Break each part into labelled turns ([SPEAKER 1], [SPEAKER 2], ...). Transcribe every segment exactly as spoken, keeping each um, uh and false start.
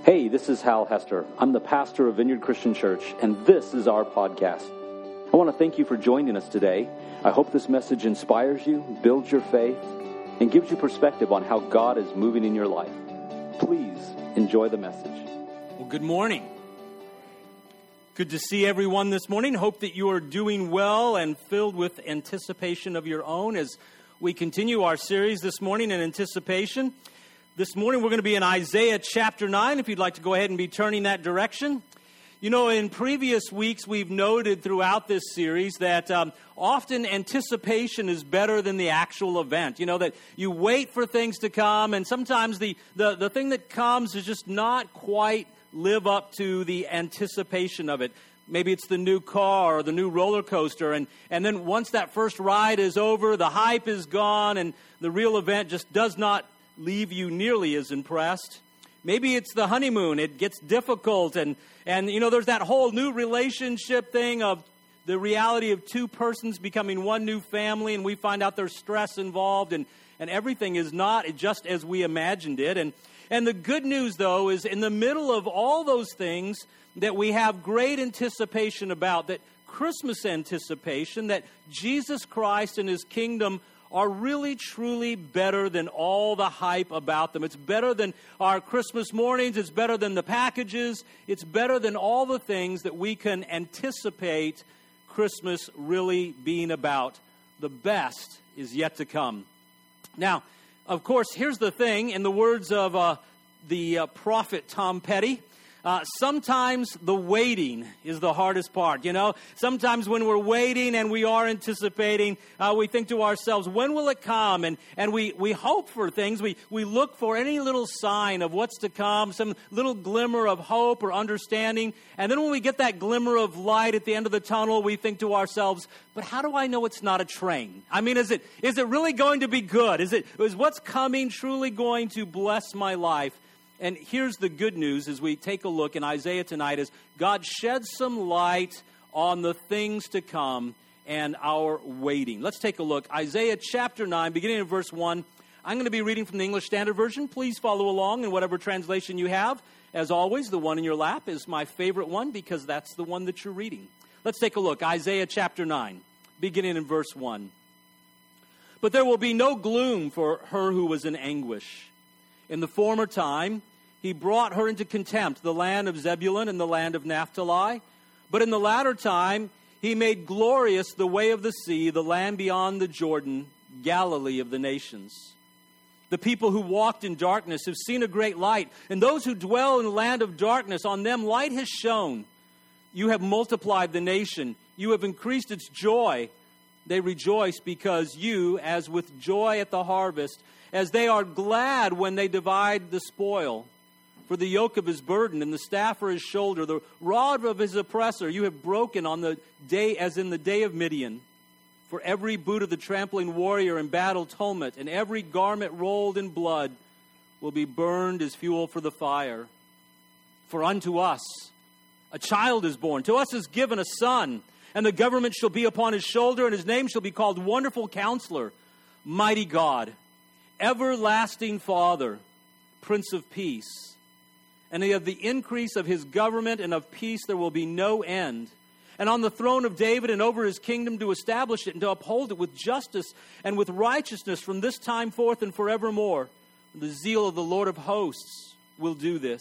[SPEAKER 1] Hey, this is Hal Hester. I'm the pastor of Vineyard Christian Church, and this is our podcast. I want to thank you for joining us today. I hope this message inspires you, builds your faith, and gives you perspective on how God is moving in your life. Please enjoy the message.
[SPEAKER 2] Well, good morning. Good to see everyone this morning. Hope that you are doing well and filled with anticipation of your own as we continue our series this morning in anticipation. This morning we're going to be in Isaiah chapter nine, if you'd like to go ahead and be turning that direction. You know, in previous weeks we've noted throughout this series that um, often anticipation is better than the actual event. You know, that you wait for things to come, and sometimes the, the, the thing that comes is just not quite live up to the anticipation of it. Maybe it's the new car or the new roller coaster, and, and then once that first ride is over, the hype is gone, and the real event just does not leave you nearly as impressed. Maybe it's the honeymoon. It gets difficult, and, and you know, there's that whole new relationship thing of the reality of two persons becoming one new family, and we find out there's stress involved, and, and everything is not just as we imagined it. And, and the good news, though, is in the middle of all those things that we have great anticipation about, that Christmas anticipation, that Jesus Christ and His kingdom are really, truly better than all the hype about them. It's better than our Christmas mornings. It's better than the packages. It's better than all the things that we can anticipate Christmas really being about. The best is yet to come. Now, of course, here's the thing. In the words of uh, the uh, prophet Tom Petty, Uh, sometimes the waiting is the hardest part, you know. Sometimes when we're waiting and we are anticipating, uh, we think to ourselves, when will it come? And and we, we hope for things. We, we look for any little sign of what's to come, some little glimmer of hope or understanding. And then when we get that glimmer of light at the end of the tunnel, we think to ourselves, but how do I know it's not a train? I mean, is it is it really going to be good? Is it is what's coming truly going to bless my life? And here's the good news as we take a look in Isaiah tonight is God sheds some light on the things to come and our waiting. Let's take a look. Isaiah chapter nine, beginning in verse one. I'm going to be reading from the English Standard Version. Please follow along in whatever translation you have. As always, the one in your lap is my favorite one because that's the one that you're reading. Let's take a look. Isaiah chapter nine, beginning in verse one. But there will be no gloom for her who was in anguish. In the former time, he brought her into contempt, the land of Zebulun and the land of Naphtali. But in the latter time, he made glorious the way of the sea, the land beyond the Jordan, Galilee of the nations. The people who walked in darkness have seen a great light, and those who dwell in the land of darkness, on them light has shone. You have multiplied the nation. You have increased its joy. They rejoice because you, as with joy at the harvest, as they are glad when they divide the spoil. For the yoke of his burden and the staff for his shoulder, the rod of his oppressor, you have broken on the day as in the day of Midian. For every boot of the trampling warrior in battle tumult, and every garment rolled in blood will be burned as fuel for the fire. For unto us a child is born, to us is given a son, and the government shall be upon his shoulder, and his name shall be called Wonderful Counselor, Mighty God, Everlasting Father, Prince of Peace. And of the increase of his government and of peace there will be no end. And on the throne of David and over his kingdom to establish it and to uphold it with justice and with righteousness from this time forth and forevermore. The zeal of the Lord of hosts will do this.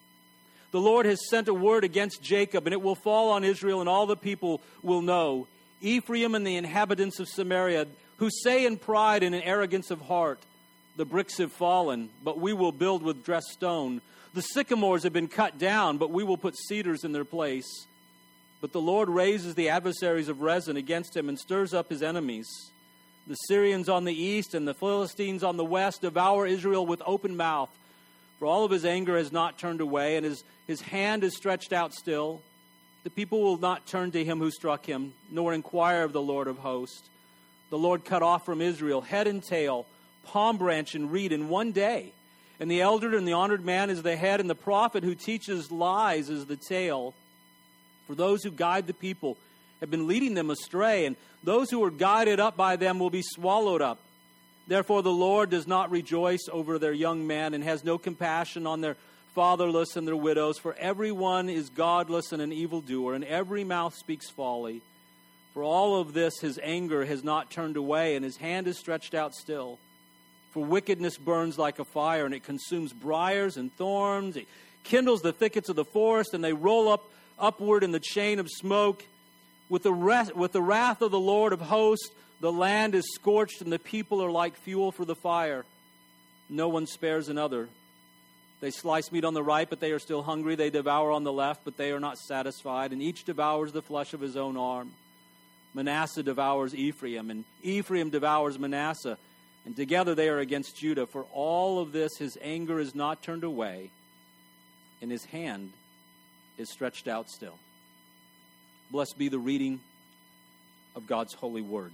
[SPEAKER 2] The Lord has sent a word against Jacob, and it will fall on Israel, and all the people will know. Ephraim and the inhabitants of Samaria, who say in pride and in arrogance of heart, the bricks have fallen, but we will build with dressed stone. The sycamores have been cut down, but we will put cedars in their place. But the Lord raises the adversaries of Rezin against him and stirs up his enemies. The Syrians on the east and the Philistines on the west devour Israel with open mouth. For all of his anger has not turned away, and his, his hand is stretched out still. The people will not turn to him who struck him, nor inquire of the Lord of hosts. The Lord cut off from Israel head and tail, palm branch and reed in one day. And the elder and the honored man is the head, and the prophet who teaches lies is the tail. For those who guide the people have been leading them astray, and those who are guided up by them will be swallowed up. Therefore the Lord does not rejoice over their young men, and has no compassion on their fatherless and their widows, for everyone is godless and an evildoer, and every mouth speaks folly. For all of this his anger has not turned away, and his hand is stretched out still. For wickedness burns like a fire, and it consumes briars and thorns. It kindles the thickets of the forest, and they roll up upward in the chain of smoke. With the, rest, with the wrath of the Lord of hosts, the land is scorched, and the people are like fuel for the fire. No one spares another. They slice meat on the right, but they are still hungry. They devour on the left, but they are not satisfied. And each devours the flesh of his own arm. Manasseh devours Ephraim, and Ephraim devours Manasseh. And together they are against Judah. For all of this his anger is not turned away, and his hand is stretched out still. Blessed be the reading of God's holy word.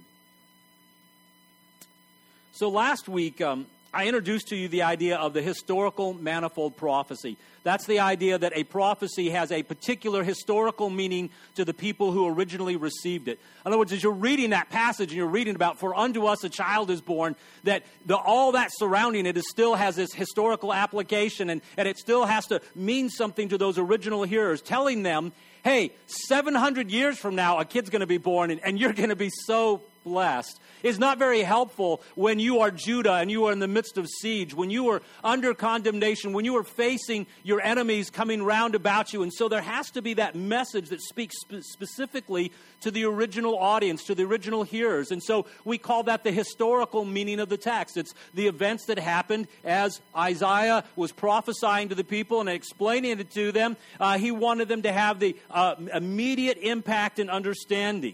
[SPEAKER 2] So last week, um, I introduced to you the idea of the historical manifold prophecy. That's the idea that a prophecy has a particular historical meaning to the people who originally received it. In other words, as you're reading that passage and you're reading about, for unto us a child is born, that the, all that surrounding it is still has this historical application, and, and it still has to mean something to those original hearers, telling them, hey, seven hundred years from now, a kid's going to be born, and, and you're going to be so blessed. Is not very helpful when you are Judah and you are in the midst of siege, when you are under condemnation, when you are facing your enemies coming round about you. And so there has to be that message that speaks spe- specifically to the original audience, to the original hearers. And so we call that the historical meaning of the text. It's the events that happened as Isaiah was prophesying to the people and explaining it to them. Uh, he wanted them to have the uh, immediate impact and understanding.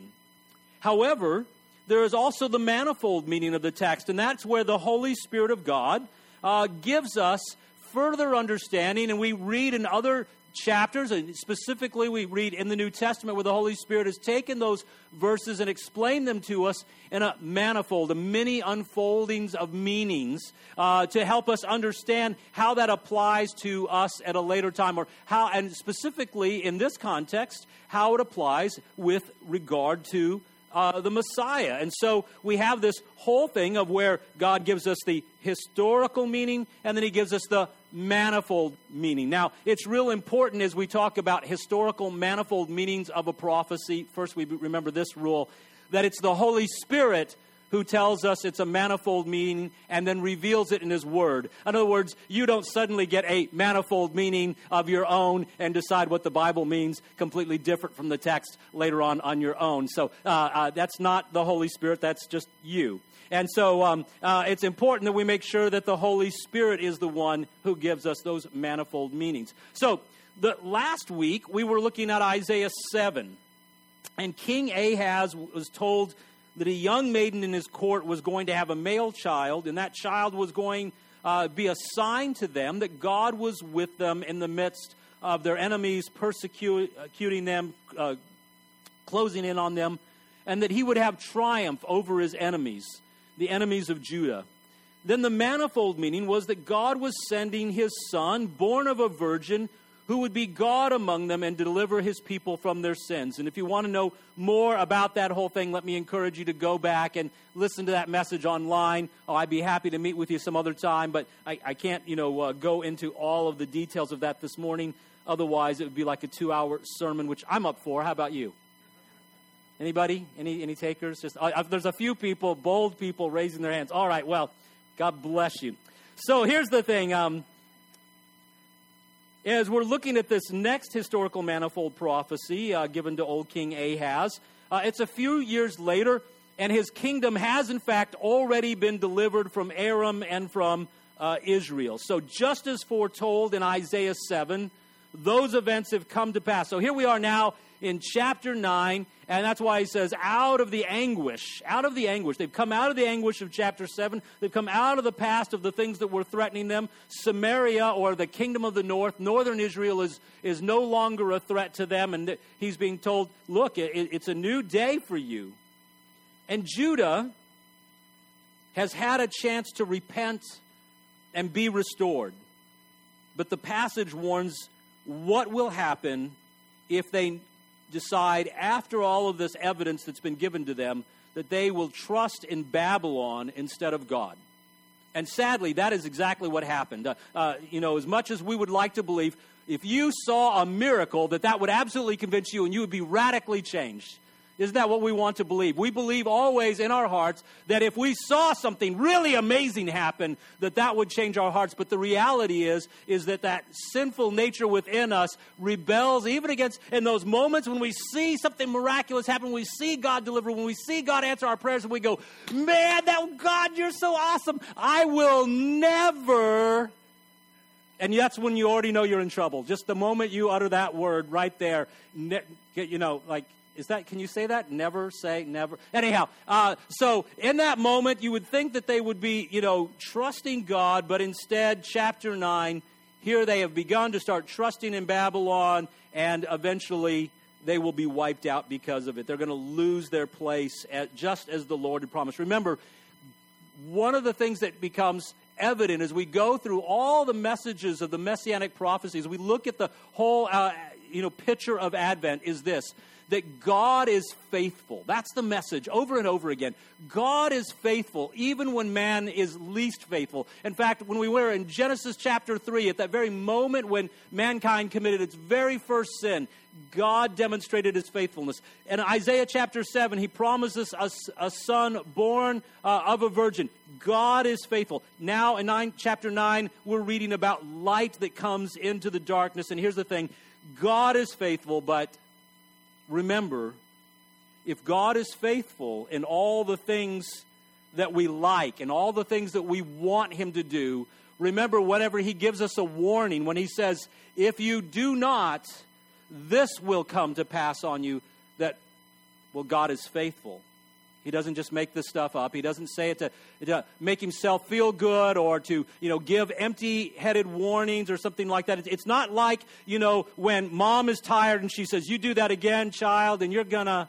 [SPEAKER 2] However, there is also the manifold meaning of the text, and that's where the Holy Spirit of God uh, gives us further understanding. And we read in other chapters, and specifically we read in the New Testament, where the Holy Spirit has taken those verses and explained them to us in a manifold, a many unfoldings of meanings uh, to help us understand how that applies to us at a later time, or how, and specifically in this context, how it applies with regard to Uh, the Messiah. And so we have this whole thing of where God gives us the historical meaning, and then he gives us the manifold meaning. Now, it's real important as we talk about historical manifold meanings of a prophecy. First, we remember this rule, that it's the Holy Spirit who tells us it's a manifold meaning and then reveals it in his word. In other words, you don't suddenly get a manifold meaning of your own and decide what the Bible means completely different from the text later on on your own. So uh, uh, that's not the Holy Spirit, that's just you. And so um, uh, it's important that we make sure that the Holy Spirit is the one who gives us those manifold meanings. So the last week we were looking at Isaiah seven, and King Ahaz was told that a young maiden in his court was going to have a male child, and that child was going to uh, be a sign to them that God was with them in the midst of their enemies persecuting them, uh, closing in on them, and that he would have triumph over his enemies, the enemies of Judah. Then the manifold meaning was that God was sending his son, born of a virgin, who would be God among them and deliver his people from their sins. And if you want to know more about that whole thing, let me encourage you to go back and listen to that message online. Oh, I'd be happy to meet with you some other time, but I, I can't, you know, uh, go into all of the details of that this morning. Otherwise, it would be like a two-hour sermon, which I'm up for. How about you? Anybody? Any any takers? Just uh, there's a few people, bold people, raising their hands. All right, well, God bless you. So here's the thing. Um, As we're looking at this next historical manifold prophecy uh, given to old King Ahaz, uh, it's a few years later, and his kingdom has, in fact, already been delivered from Aram and from uh, Israel. So just as foretold in Isaiah seven, those events have come to pass. So here we are now in chapter nine, and that's why he says, out of the anguish, out of the anguish. They've come out of the anguish of chapter seven. They've come out of the past of the things that were threatening them. Samaria, or the kingdom of the north, northern Israel, is, is no longer a threat to them. And he's being told, look, it, it's a new day for you. And Judah has had a chance to repent and be restored. But the passage warns what will happen if they decide, after all of this evidence that's been given to them, that they will trust in Babylon instead of God. And sadly, that is exactly what happened. Uh, uh, you know, as much as we would like to believe, if you saw a miracle, that that would absolutely convince you and you would be radically changed. Isn't that what we want to believe? We believe always in our hearts that if we saw something really amazing happen, that that would change our hearts. But the reality is, is that that sinful nature within us rebels even against, in those moments when we see something miraculous happen, when we see God deliver, when we see God answer our prayers, and we go, man, that God, you're so awesome. I will never... And that's when you already know you're in trouble. Just the moment you utter that word right there, ne- you know, like, Is that, can you say that? Never say never. Anyhow, uh, so in that moment, you would think that they would be, you know, trusting God, but instead, chapter nine, here they have begun to start trusting in Babylon, and eventually they will be wiped out because of it. They're going to lose their place at, just as the Lord had promised. Remember, one of the things that becomes evident as we go through all the messages of the Messianic prophecies, we look at the whole, uh, you know, picture of Advent is this, that God is faithful. That's the message over and over again. God is faithful even when man is least faithful. In fact, when we were in Genesis chapter three, at that very moment when mankind committed its very first sin, God demonstrated his faithfulness. In Isaiah chapter seven, he promises us a son born uh, of a virgin. God is faithful. Now in nine, chapter nine, we're reading about light that comes into the darkness. And here's the thing. God is faithful, but remember, if God is faithful in all the things that we like and all the things that we want him to do, remember whenever he gives us a warning, when he says, if you do not, this will come to pass on you, that, well, God is faithful. He doesn't just make this stuff up. He doesn't say it to, to make himself feel good or to, you know, give empty-headed warnings or something like that. It's not like, you know, when mom is tired and she says, you do that again, child, and you're gonna,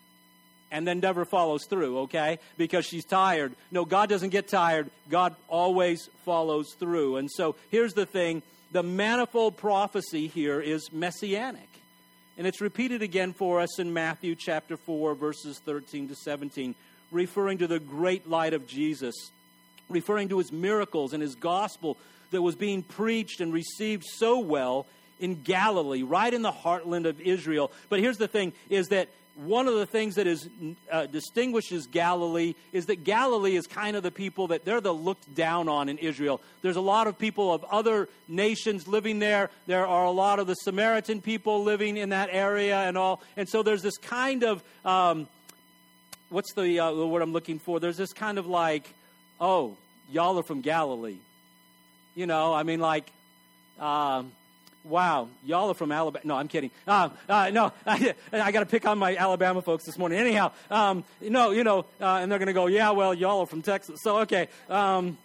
[SPEAKER 2] and then never follows through, okay, because she's tired. No, God doesn't get tired. God always follows through. And so here's the thing. The manifold prophecy here is messianic. And it's repeated again for us in Matthew chapter four, verses thirteen to seventeen, referring to the great light of Jesus, referring to his miracles and his gospel that was being preached and received so well in Galilee, right in the heartland of Israel. But here's the thing, is that one of the things that is uh, distinguishes Galilee is that Galilee is kind of the people that they're the looked down on in Israel. There's a lot of people of other nations living there. There are a lot of the Samaritan people living in that area and all. And so there's this kind of, um, what's the, uh, the word I'm looking for? There's this kind of like, oh, y'all are from Galilee. You know, I mean like, um, wow, y'all are from Alabama. No, I'm kidding. Uh, uh, no, I, I got to pick on my Alabama folks this morning. Anyhow, um, no, you know, uh, and they're going to go, yeah, well, y'all are from Texas. So, okay. Um,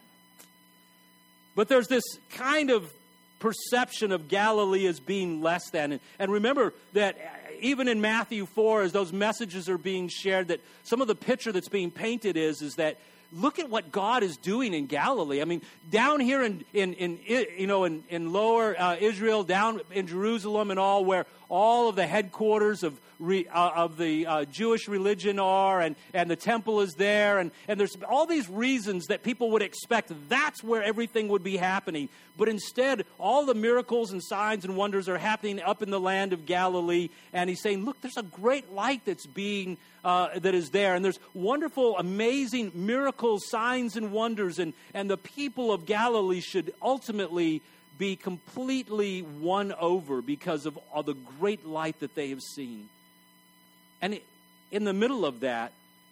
[SPEAKER 2] but there's this kind of perception of Galilee as being less than. And, and remember that even in Matthew four, as those messages are being shared, that some of the picture that's being painted is, is that look at what God is doing in Galilee. I mean, down here in, in, in you know, in, in lower uh, Israel, down in Jerusalem and all, where all of the headquarters of re, uh, of the uh, Jewish religion are, and, and the temple is there, and, and there's all these reasons that people would expect that's where everything would be happening. But instead, all the miracles and signs and wonders are happening up in the land of Galilee, and he's saying, look, there's a great light that's being, uh, that is there, and there's wonderful, amazing miracles, signs, and wonders, and, and the people of Galilee should ultimately be completely won over because of all the great light that they have seen. And in the middle of that,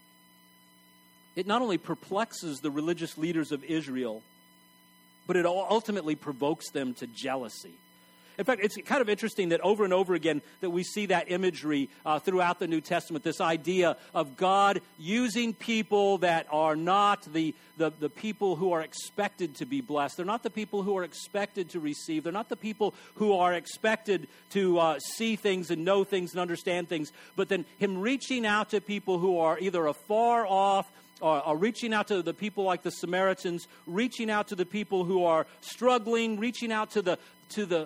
[SPEAKER 2] it not only perplexes the religious leaders of Israel, but it ultimately provokes them to jealousy. In fact, it's kind of interesting that over and over again that we see that imagery uh, throughout the New Testament, this idea of God using people that are not the, the, the people who are expected to be blessed. They're not the people who are expected to receive. They're not the people who are expected to uh, see things and know things and understand things. But then him reaching out to people who are either afar off, Or, or reaching out to the people like the Samaritans, reaching out to the people who are struggling, reaching out to the to the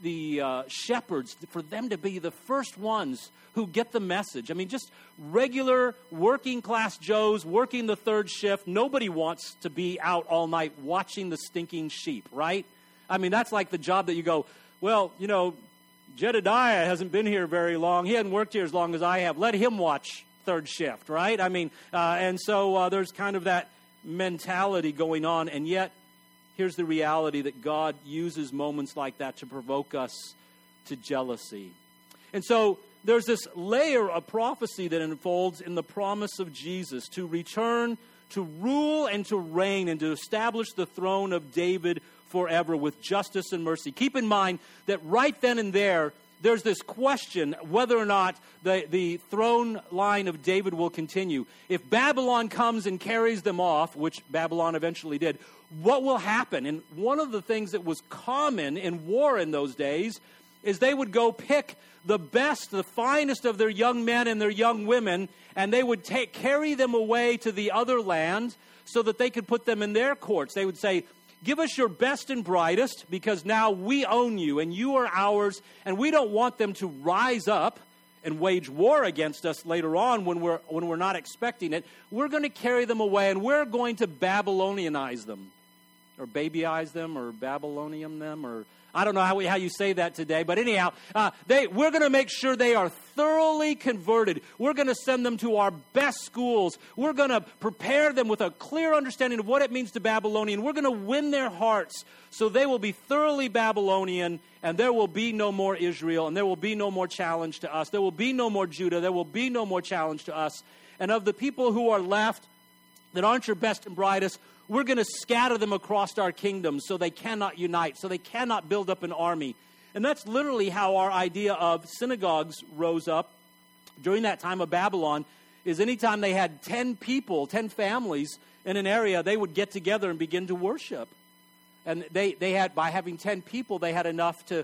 [SPEAKER 2] the uh, shepherds, for them to be the first ones who get the message. I mean, just regular working class Joes working the third shift. Nobody wants to be out all night watching the stinking sheep, right? I mean, that's like the job that you go, well, you know, Jedediah hasn't been here very long. He hasn't worked here as long as I have. Let him watch third shift, right? I mean, uh, and so uh, there's kind of that mentality going on, and yet here's the reality that God uses moments like that to provoke us to jealousy. And so there's this layer of prophecy that unfolds in the promise of Jesus to return, to rule and to reign and to establish the throne of David forever with justice and mercy. Keep in mind that right then and there, there's this question whether or not the, the throne line of David will continue. If Babylon comes and carries them off, which Babylon eventually did, what will happen? And one of the things that was common in war in those days is they would go pick the best, the finest of their young men and their young women, and they would take carry them away to the other land so that they could put them in their courts. They would say, give us your best and brightest, because now we own you and you are ours, and we don't want them to rise up and wage war against us later on when we're when we're not expecting it. We're going to carry them away, and we're going to Babylonianize them, or babyize them, or Babylonium them, or I don't know how we, how you say that today, but anyhow, uh, they we're going to make sure they are thoroughly converted. We're going to send them to our best schools. We're going to prepare them with a clear understanding of what it means to Babylonian. We're going to win their hearts so they will be thoroughly Babylonian, and there will be no more Israel, and there will be no more challenge to us. There will be no more Judah. There will be no more challenge to us. And of the people who are left that aren't your best and brightest, we're going to scatter them across our kingdom so they cannot unite, so they cannot build up an army. And that's literally how our idea of synagogues rose up during that time of Babylon, is anytime they had ten people, ten families in an area, they would get together and begin to worship. And they, they had, by having ten people, they had enough to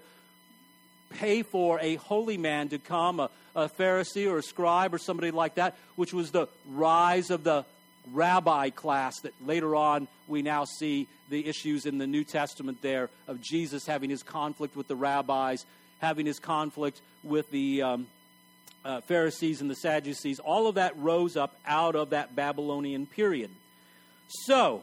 [SPEAKER 2] pay for a holy man to come, a, a Pharisee or a scribe or somebody like that, which was the rise of the rabbi class that later on we now see the issues in the New Testament there of Jesus having his conflict with the rabbis, having his conflict with the um, uh, Pharisees and the Sadducees. All of that rose up out of that Babylonian period. So,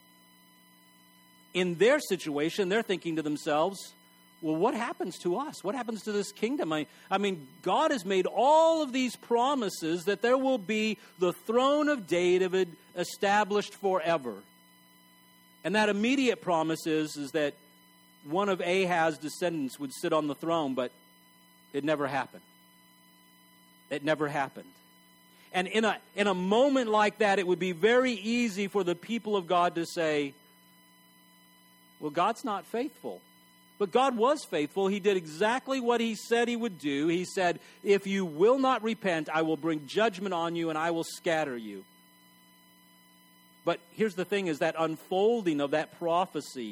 [SPEAKER 2] in their situation, they're thinking to themselves, well, what happens to us? What happens to this kingdom? I, I mean, God has made all of these promises that there will be the throne of David established forever. And that immediate promise is, is that one of Ahaz's descendants would sit on the throne, but it never happened. It never happened. And in a, in a moment like that, it would be very easy for the people of God to say, well, God's not faithful. But God was faithful. He did exactly what he said he would do. He said, if you will not repent, I will bring judgment on you and I will scatter you. But here's the thing, is that unfolding of that prophecy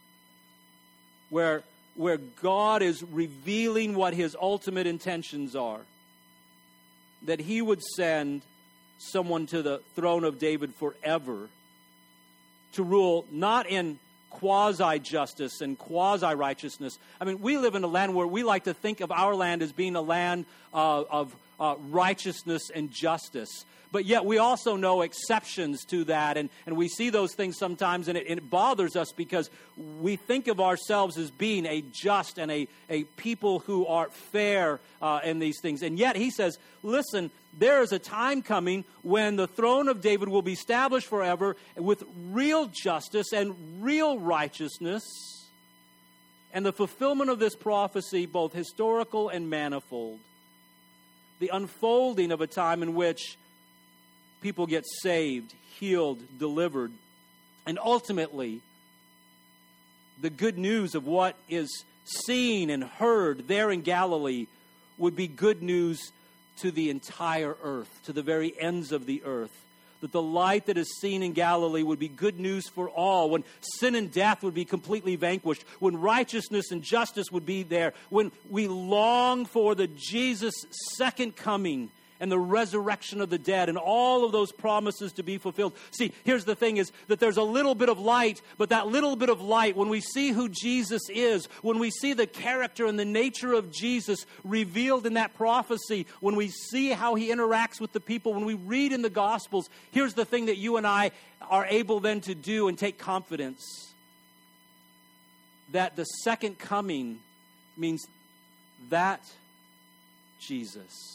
[SPEAKER 2] where, where God is revealing what his ultimate intentions are. That he would send someone to the throne of David forever to rule not in quasi-justice and quasi-righteousness. I mean, we live in a land where we like to think of our land as being a land uh, of uh, righteousness and justice. But yet we also know exceptions to that, and, and we see those things sometimes, and it, it bothers us because we think of ourselves as being a just and a, a people who are fair uh, in these things. And yet he says, listen, there is a time coming when the throne of David will be established forever with real justice and real righteousness. And the fulfillment of this prophecy, both historical and manifold. The unfolding of a time in which people get saved, healed, delivered. And ultimately, the good news of what is seen and heard there in Galilee would be good news to the entire earth, to the very ends of the earth. That the light that is seen in Galilee would be good news for all, when sin and death would be completely vanquished, when righteousness and justice would be there, when we long for the Jesus' second coming and the resurrection of the dead and all of those promises to be fulfilled. See, here's the thing is that there's a little bit of light, but that little bit of light, when we see who Jesus is, when we see the character and the nature of Jesus revealed in that prophecy, when we see how he interacts with the people, when we read in the Gospels, here's the thing that you and I are able then to do and take confidence. That the second coming means that Jesus,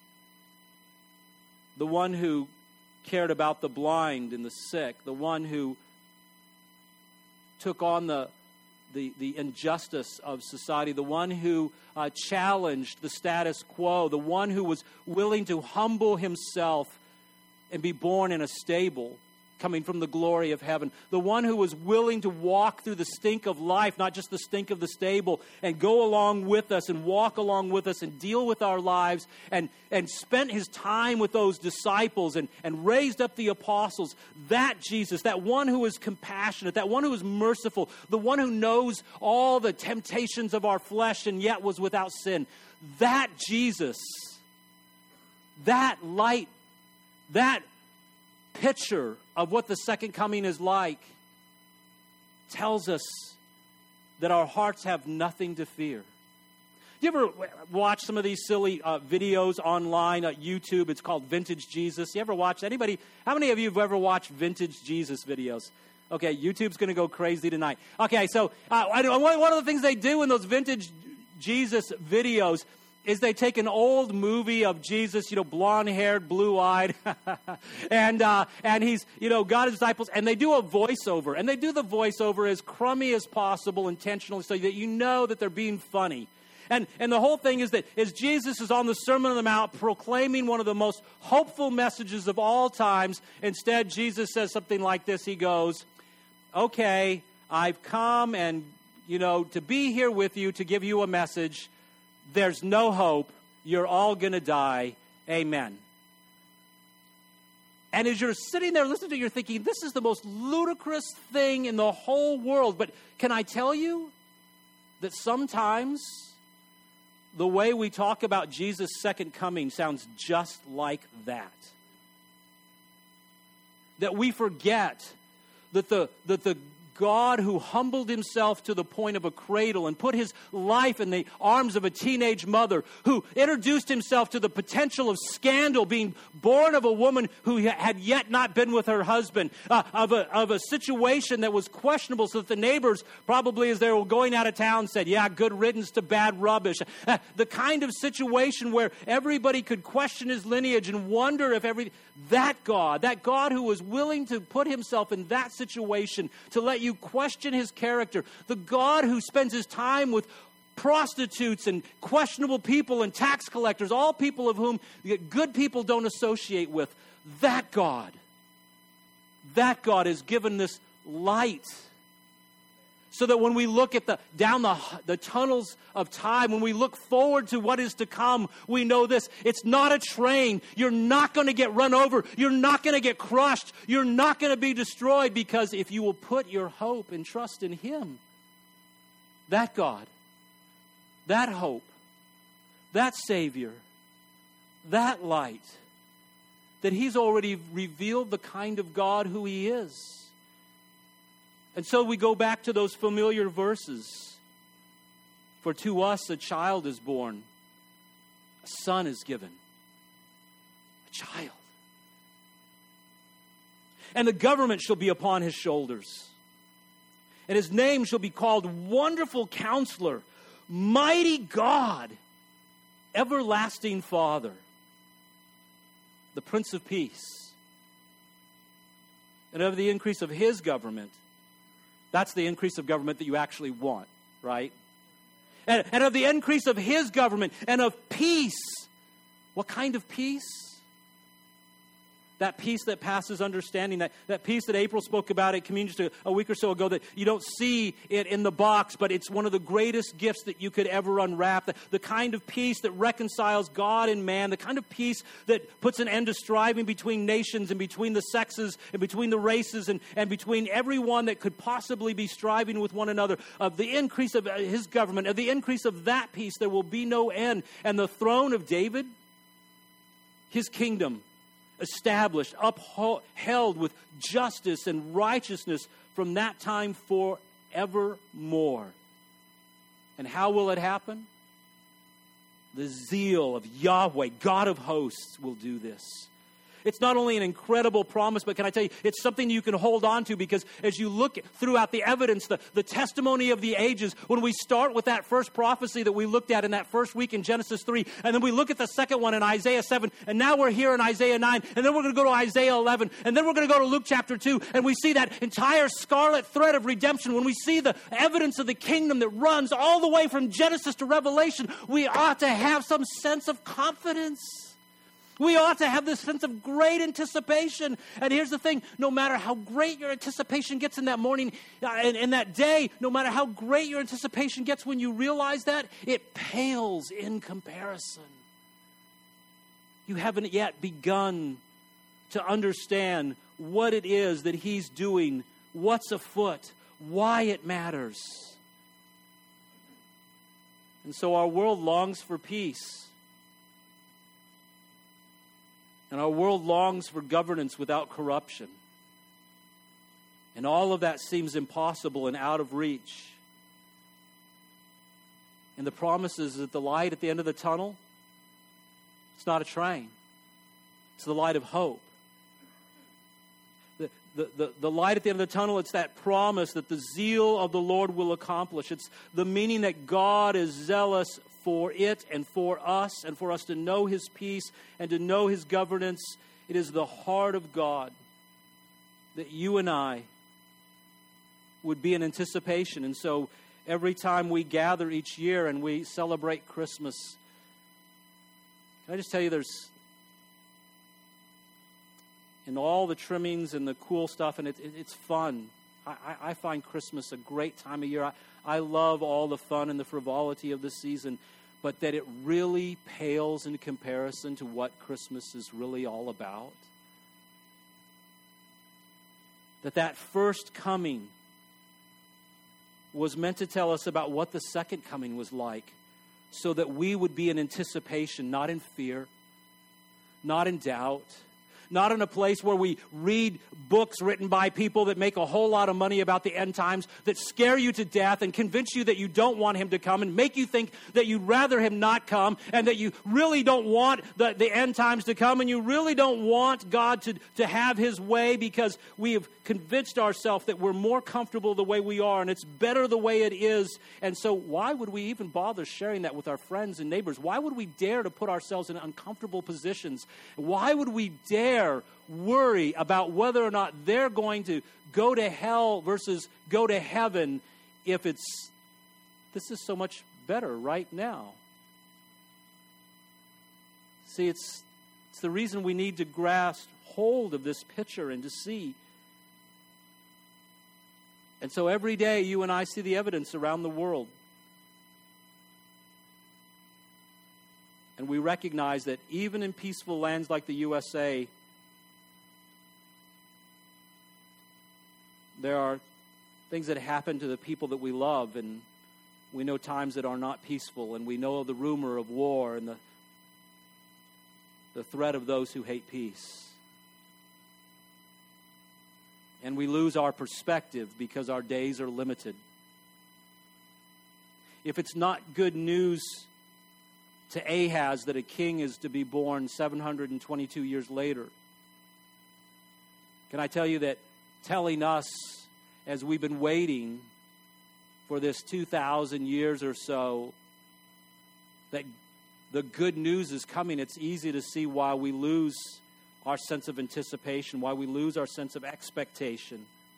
[SPEAKER 2] the one who cared about the blind and the sick, the one who took on the, the, the injustice of society, the one who uh, challenged the status quo, the one who was willing to humble himself and be born in a stable, coming from the glory of heaven, the one who was willing to walk through the stink of life, not just the stink of the stable, and go along with us and walk along with us and deal with our lives, and, and spent his time with those disciples and, and raised up the apostles. That Jesus, that one who is compassionate, that one who is merciful, the one who knows all the temptations of our flesh and yet was without sin, that Jesus, that light, that picture of what the second coming is like tells us that our hearts have nothing to fear. Do you ever watch some of these silly uh, videos online at YouTube? It's called Vintage Jesus. You ever watch anybody? How many of you have ever watched Vintage Jesus videos? Okay, YouTube's going to go crazy tonight. Okay, so uh, I, one of the things they do in those Vintage Jesus videos is they take an old movie of Jesus, you know, blonde-haired, blue-eyed, and uh, and he's, you know, got his disciples, and they do a voiceover, and they do the voiceover as crummy as possible intentionally so that you know that they're being funny. And and the whole thing is that as Jesus is on the Sermon on the Mount proclaiming one of the most hopeful messages of all times, instead Jesus says something like this. He goes, okay, I've come and, you know, to be here with you to give you a message. There's no hope. You're all going to die. Amen. And as you're sitting there listening to it, you're thinking, this is the most ludicrous thing in the whole world. But can I tell you that sometimes the way we talk about Jesus' second coming sounds just like that? That we forget that the, that the God who humbled himself to the point of a cradle and put his life in the arms of a teenage mother, who introduced himself to the potential of scandal, being born of a woman who had yet not been with her husband, uh, of, a, of a situation that was questionable, so that the neighbors probably as they were going out of town said, yeah, good riddance to bad rubbish. Uh, the kind of situation where everybody could question his lineage and wonder if every... That God, that God who was willing to put himself in that situation to let you question his character, the God who spends his time with prostitutes and questionable people and tax collectors, all people of whom good people don't associate with, that God, that God has given this light. So that when we look at the down the, the tunnels of time, when we look forward to what is to come, we know this. It's not a train. You're not going to get run over. You're not going to get crushed. You're not going to be destroyed, because if you will put your hope and trust in him, that God, that hope, that Savior, that light, that he's already revealed the kind of God who he is. And so we go back to those familiar verses. For to us a child is born, a son is given, a child. And the government shall be upon his shoulders. And his name shall be called Wonderful Counselor, Mighty God, Everlasting Father, the Prince of Peace. And of the increase of his government, that's the increase of government that you actually want, right? And, and of the increase of his government and of peace. What kind of peace? That peace that passes understanding, that, that peace that April spoke about at communion just a, a week or so ago, that you don't see it in the box, but it's one of the greatest gifts that you could ever unwrap. The, the kind of peace that reconciles God and man, the kind of peace that puts an end to striving between nations and between the sexes and between the races and, and between everyone that could possibly be striving with one another. Of the increase of his government, of the increase of that peace, there will be no end. And the throne of David, his kingdom established, upheld with justice and righteousness from that time forevermore. And how will it happen? The zeal of Yahweh, God of hosts, will do this. It's not only an incredible promise, but can I tell you, it's something you can hold on to, because as you look throughout the evidence, the, the testimony of the ages, when we start with that first prophecy that we looked at in that first week in Genesis three, and then we look at the second one in Isaiah seven, and now we're here in Isaiah nine, and then we're going to go to Isaiah eleven, and then we're going to go to Luke chapter two, and we see that entire scarlet thread of redemption. When we see the evidence of the kingdom that runs all the way from Genesis to Revelation, we ought to have some sense of confidence. We ought to have this sense of great anticipation. And here's the thing, no matter how great your anticipation gets in that morning, uh, in, in that day, no matter how great your anticipation gets when you realize that, it pales in comparison. You haven't yet begun to understand what it is that he's doing, what's afoot, why it matters. And so our world longs for peace. And our world longs for governance without corruption. And all of that seems impossible and out of reach. And the promise is that the light at the end of the tunnel, it's not a train. It's the light of hope. The, the, the, the light at the end of the tunnel, it's that promise that the zeal of the Lord will accomplish. It's the meaning that God is zealous for it and for us, and for us to know his peace and to know his governance. It is the heart of God that you and I would be in anticipation. And so every time we gather each year and we celebrate Christmas, can I just tell you, there's in all the trimmings and the cool stuff, and it, it, it's fun. I, I find Christmas a great time of year. I, I love all the fun and the frivolity of the season, but that it really pales in comparison to what Christmas is really all about. That that first coming was meant to tell us about what the second coming was like, so that we would be in anticipation, not in fear, not in doubt, not in a place where we read books written by people that make a whole lot of money about the end times, that scare you to death and convince you that you don't want him to come and make you think that you'd rather him not come, and that you really don't want the, the end times to come, and you really don't want God to, to have his way, because we have convinced ourselves that we're more comfortable the way we are and it's better the way it is. And so why would we even bother sharing that with our friends and neighbors? Why would we dare to put ourselves in uncomfortable positions? Why would we dare worry about whether or not they're going to go to hell versus go to heaven if it's, this is so much better right now? See, it's, it's the reason we need to grasp hold of this picture and to see. And so every day you and I see the evidence around the world. And we recognize that even in peaceful lands like the U S A, there are things that happen to the people that we love, and we know times that are not peaceful, and we know the rumor of war and the, the threat of those who hate peace. And we lose our perspective because our days are limited. If it's not good news to Ahaz that a king is to be born seven hundred twenty-two years later, can I tell you that telling us, as we've been waiting for this two thousand years or so, that the good news is coming, it's easy to see why we lose our sense of anticipation, why we lose our sense of expectation.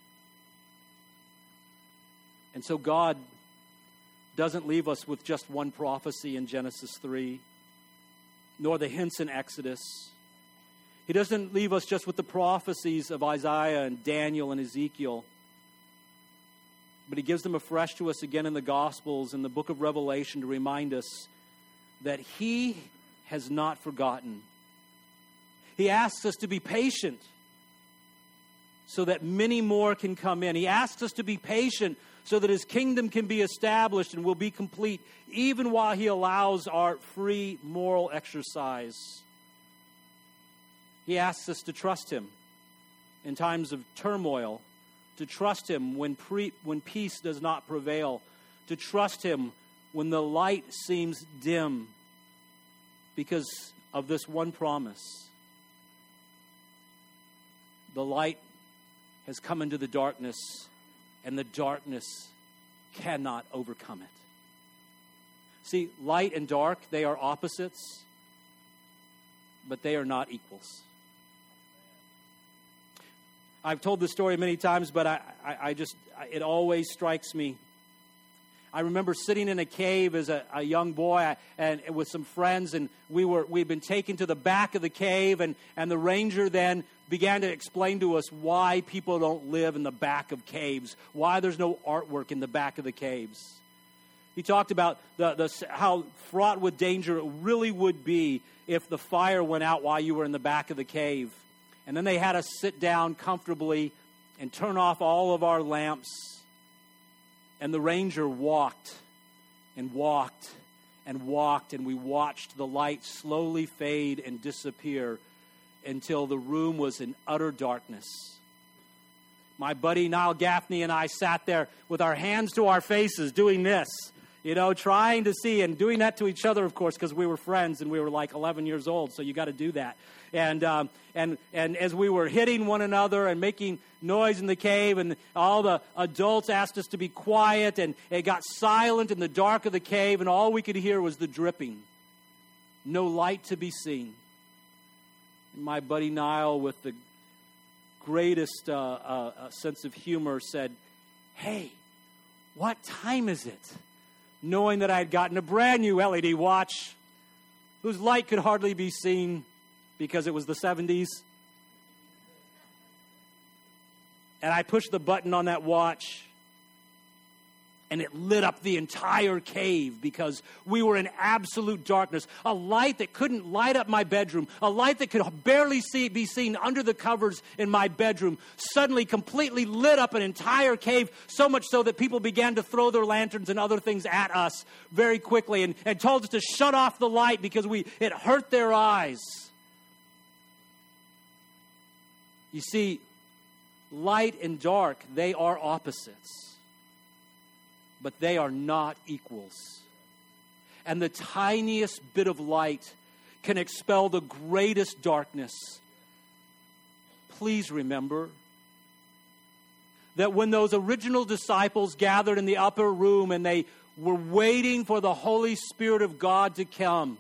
[SPEAKER 2] And so God doesn't leave us with just one prophecy in Genesis three, nor the hints in Exodus. He doesn't leave us just with the prophecies of Isaiah and Daniel and Ezekiel, but he gives them afresh to us again in the Gospels, in the book of Revelation, to remind us that he has not forgotten. He asks us to be patient so that many more can come in. He asks us to be patient so that his kingdom can be established and will be complete, even while he allows our free moral exercise. He asks us to trust him in times of turmoil, to trust him when pre- when peace does not prevail, to trust him when the light seems dim, because of this one promise. The light has come into the darkness, and the darkness cannot overcome it. See, light and dark, they are opposites, but they are not equals. I've told this story many times, but I, I, I just, it always strikes me. I remember sitting in a cave as a, a young boy I, and with some friends, and we were, we'd been taken to the back of the cave, and, and the ranger then began to explain to us why people don't live in the back of caves, why there's no artwork in the back of the caves. He talked about the, the how fraught with danger it really would be if the fire went out while you were in the back of the cave. And then they had us sit down comfortably and turn off all of our lamps. And the ranger walked and walked and walked, and we watched the light slowly fade and disappear until the room was in utter darkness. My buddy Niall Gaffney and I sat there with our hands to our faces doing this, you know, trying to see, and doing that to each other, of course, because we were friends and we were like eleven years old, so you got to do that. And um, and and as we were hitting one another and making noise in the cave, and all the adults asked us to be quiet, and it got silent in the dark of the cave, and all we could hear was the dripping. No light to be seen. And my buddy Niall, with the greatest uh, uh, sense of humor, said, "Hey, what time is it?" Knowing that I had gotten a brand new L E D watch whose light could hardly be seen because it was the seventies. And I pushed the button on that watch, and it lit up the entire cave because we were in absolute darkness. A light that couldn't light up my bedroom, a light that could barely see, be seen under the covers in my bedroom, suddenly completely lit up an entire cave, so much so that people began to throw their lanterns and other things at us very quickly, and, and told us to shut off the light because we it hurt their eyes. You see, light and dark, they are opposites. But they are not equals. And the tiniest bit of light can expel the greatest darkness. Please remember that when those original disciples gathered in the upper room and they were waiting for the Holy Spirit of God to come,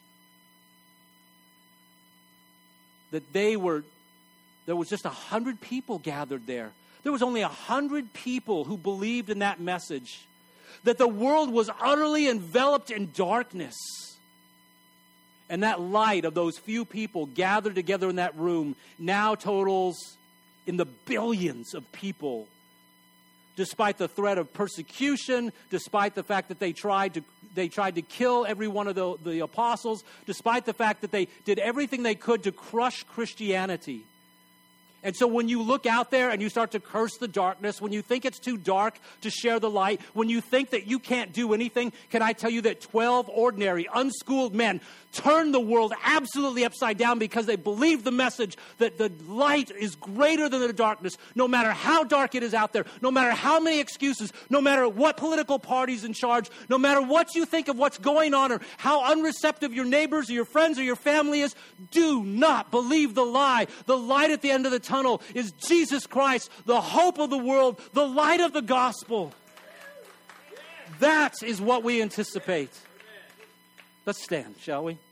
[SPEAKER 2] that they were, there was just a hundred people gathered there. There was only a hundred people who believed in that message, that the world was utterly enveloped in darkness. And that light of those few people gathered together in that room now totals in the billions of people. Despite the threat of persecution, despite the fact that they tried to they tried to kill every one of the, the apostles, despite the fact that they did everything they could to crush Christianity. And so when you look out there and you start to curse the darkness, when you think it's too dark to share the light, when you think that you can't do anything, can I tell you that twelve ordinary, unschooled men turned the world absolutely upside down because they believed the message that the light is greater than the darkness, no matter how dark it is out there, no matter how many excuses, no matter what political party's in charge, no matter what you think of what's going on or how unreceptive your neighbors or your friends or your family is, do not believe the lie. The light at the end of the tunnel is Jesus Christ, the hope of the world, the light of the gospel. That is what we anticipate. Let's stand, shall we?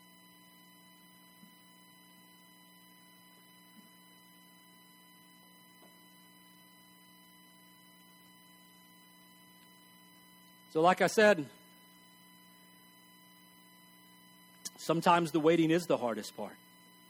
[SPEAKER 2] So like I said, sometimes the waiting is the hardest part.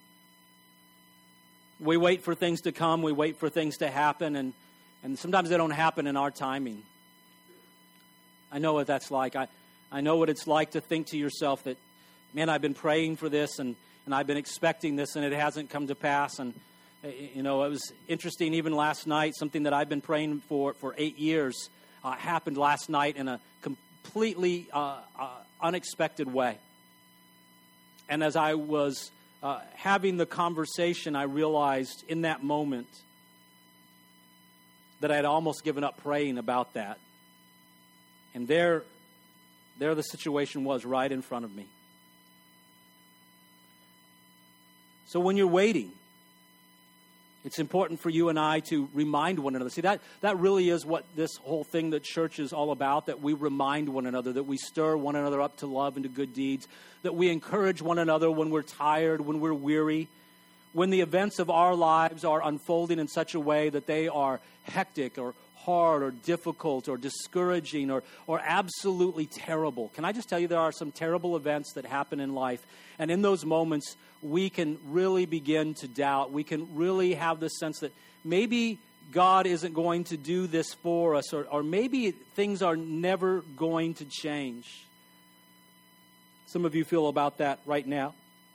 [SPEAKER 2] We wait for things to come, we wait for things to happen, and, and sometimes they don't happen in our timing. I know what that's like. I, I know what it's like to think to yourself that, man, I've been praying for this, and, and I've been expecting this, and it hasn't come to pass. And, you know, it was interesting even last night, something that I've been praying for for eight years uh, happened last night in a completely uh, uh, unexpected way. And as I was uh, having the conversation, I realized in that moment that I had almost given up praying about that. And there, there the situation was right in front of me. So when you're waiting, it's important for you and I to remind one another. See, that, that really is what this whole thing that church is all about, that we remind one another, that we stir one another up to love and to good deeds, that we encourage one another when we're tired, when we're weary, when the events of our lives are unfolding in such a way that they are hectic or hard or difficult or discouraging or, or absolutely terrible. Can I just tell you, there are some terrible events that happen in life, and in those moments, we can really begin to doubt. We can really have the sense that maybe God isn't going to do this for us, or, or maybe things are never going to change. Some of you feel about that right now.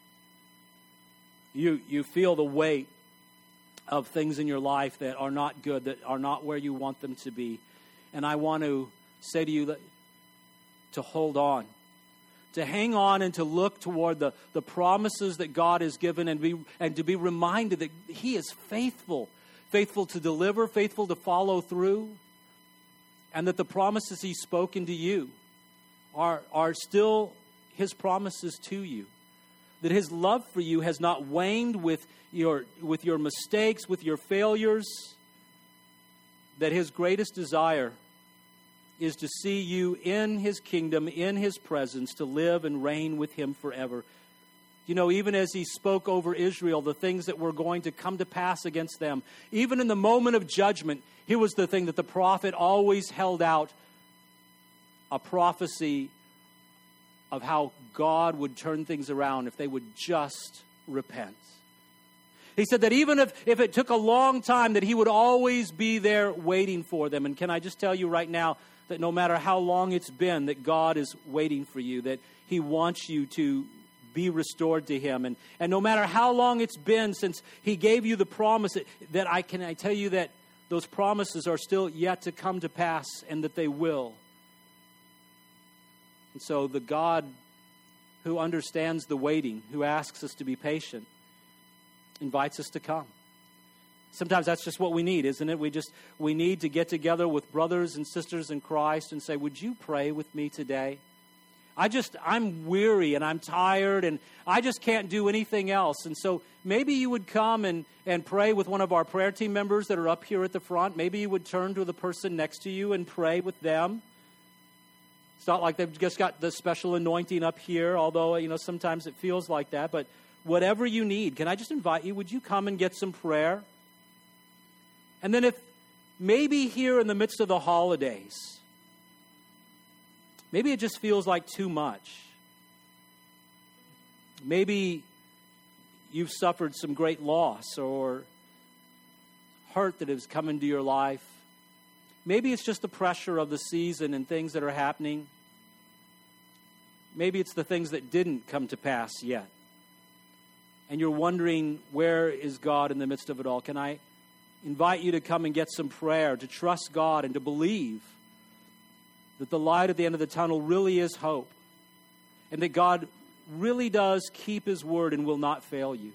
[SPEAKER 2] You, you feel the weight of things in your life that are not good, that are not where you want them to be. And I want to say to you that to hold on, to hang on and to look toward the, the promises that God has given, and be and to be reminded that He is faithful, faithful to deliver, faithful to follow through, and that the promises He's spoken to you are, are still His promises to you. That His love for you has not waned with your, with your mistakes, with your failures. That His greatest desire is to see you in His kingdom, in His presence, to live and reign with Him forever. You know, even as He spoke over Israel, the things that were going to come to pass against them, even in the moment of judgment, here was the thing that the prophet always held out, a prophecy of how God would turn things around if they would just repent. He said that even if, if it took a long time, that He would always be there waiting for them. And can I just tell you right now that no matter how long it's been, that God is waiting for you, that He wants you to be restored to Him. And, and no matter how long it's been since He gave you the promise, that, that I can I tell you that those promises are still yet to come to pass, and that they will. And so the God who understands the waiting, who asks us to be patient, invites us to come. Sometimes that's just what we need, isn't it? We just we need to get together with brothers and sisters in Christ and say, would you pray with me today? I just, I'm weary and I'm tired and I just can't do anything else. And so maybe you would come and, and pray with one of our prayer team members that are up here at the front. Maybe you would turn to the person next to you and pray with them. It's not like they've just got the special anointing up here, although, you know, sometimes it feels like that. But whatever you need, can I just invite you, would you come and get some prayer? And then if maybe here in the midst of the holidays, maybe it just feels like too much. Maybe you've suffered some great loss or hurt that has come into your life. Maybe it's just the pressure of the season and things that are happening. Maybe it's the things that didn't come to pass yet. And you're wondering, where is God in the midst of it all? Can I invite you to come and get some prayer, to trust God and to believe that the light at the end of the tunnel really is hope, and that God really does keep His word and will not fail you.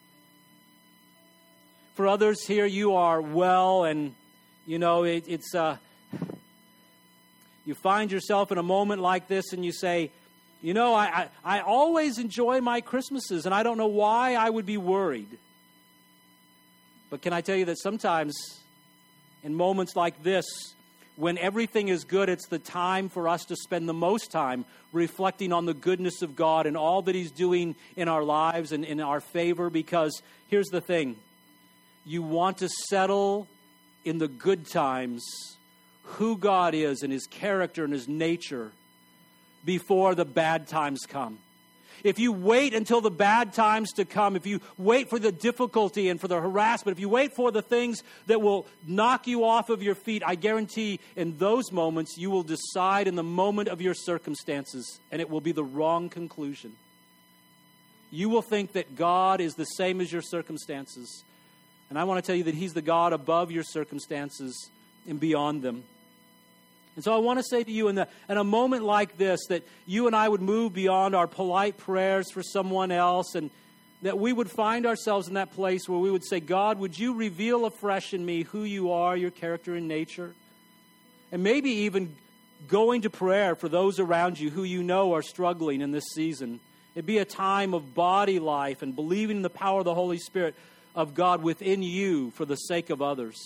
[SPEAKER 2] For others here, you are well, and you know it, it's uh, you find yourself in a moment like this, and you say, you know, I, I I always enjoy my Christmases, and I don't know why I would be worried. But can I tell you that sometimes in moments like this, when everything is good, it's the time for us to spend the most time reflecting on the goodness of God and all that He's doing in our lives and in our favor. Because here's the thing. You want to settle in the good times who God is and His character and His nature before the bad times come. If you wait until the bad times to come, if you wait for the difficulty and for the harassment, if you wait for the things that will knock you off of your feet, I guarantee in those moments you will decide in the moment of your circumstances, and it will be the wrong conclusion. You will think that God is the same as your circumstances. And I want to tell you that He's the God above your circumstances and beyond them. And so I want to say to you in, the, in a moment like this that you and I would move beyond our polite prayers for someone else and that we would find ourselves in that place where we would say, God, would you reveal afresh in me who you are, your character and nature? And maybe even going to prayer for those around you who you know are struggling in this season. It'd be a time of body life and believing in the power of the Holy Spirit of God within you for the sake of others.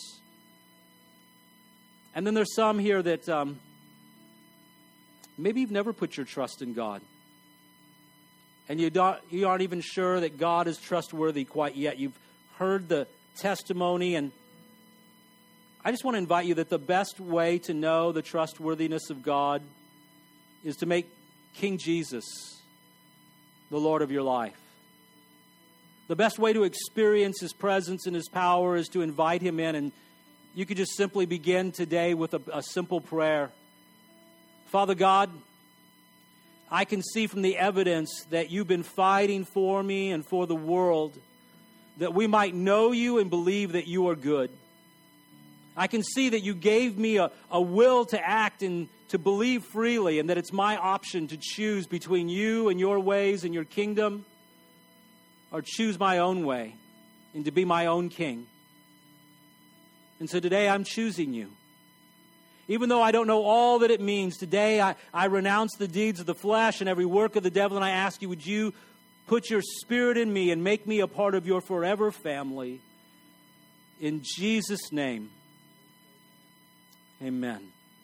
[SPEAKER 2] And then there's some here that um, maybe you've never put your trust in God. And you, don't, you aren't even sure that God is trustworthy quite yet. You've heard the testimony, and I just want to invite you that the best way to know the trustworthiness of God is to make King Jesus the Lord of your life. The best way to experience His presence and His power is to invite Him in, and you could just simply begin today with a, a simple prayer. Father God, I can see from the evidence that you've been fighting for me and for the world, that we might know you and believe that you are good. I can see that you gave me a, a will to act and to believe freely, and that it's my option to choose between you and your ways and your kingdom, or choose my own way and to be my own king. And so today I'm choosing you. Even though I don't know all that it means, today I, I renounce the deeds of the flesh and every work of the devil, and I ask you, would you put your Spirit in me and make me a part of your forever family? In Jesus' name, amen.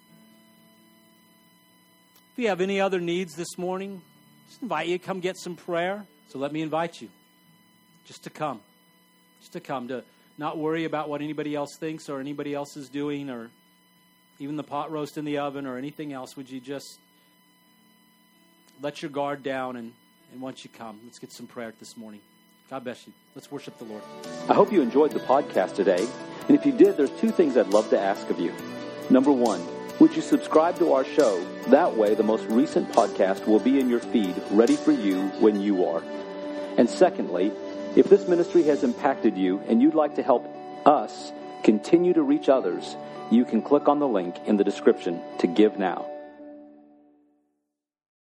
[SPEAKER 2] If you have any other needs this morning, just invite you to come get some prayer. So let me invite you just to come. Just to come, to not worry about what anybody else thinks or anybody else is doing, or even the pot roast in the oven or anything else. Would you just let your guard down, and, and once you come, let's get some prayer this morning. God bless you. Let's worship the Lord.
[SPEAKER 1] I hope you enjoyed the podcast today. And if you did, there's two things I'd love to ask of you. Number one, would you subscribe to our show? That way, the most recent podcast will be in your feed, ready for you when you are. And secondly, if this ministry has impacted you and you'd like to help us continue to reach others, you can click on the link in the description to give now.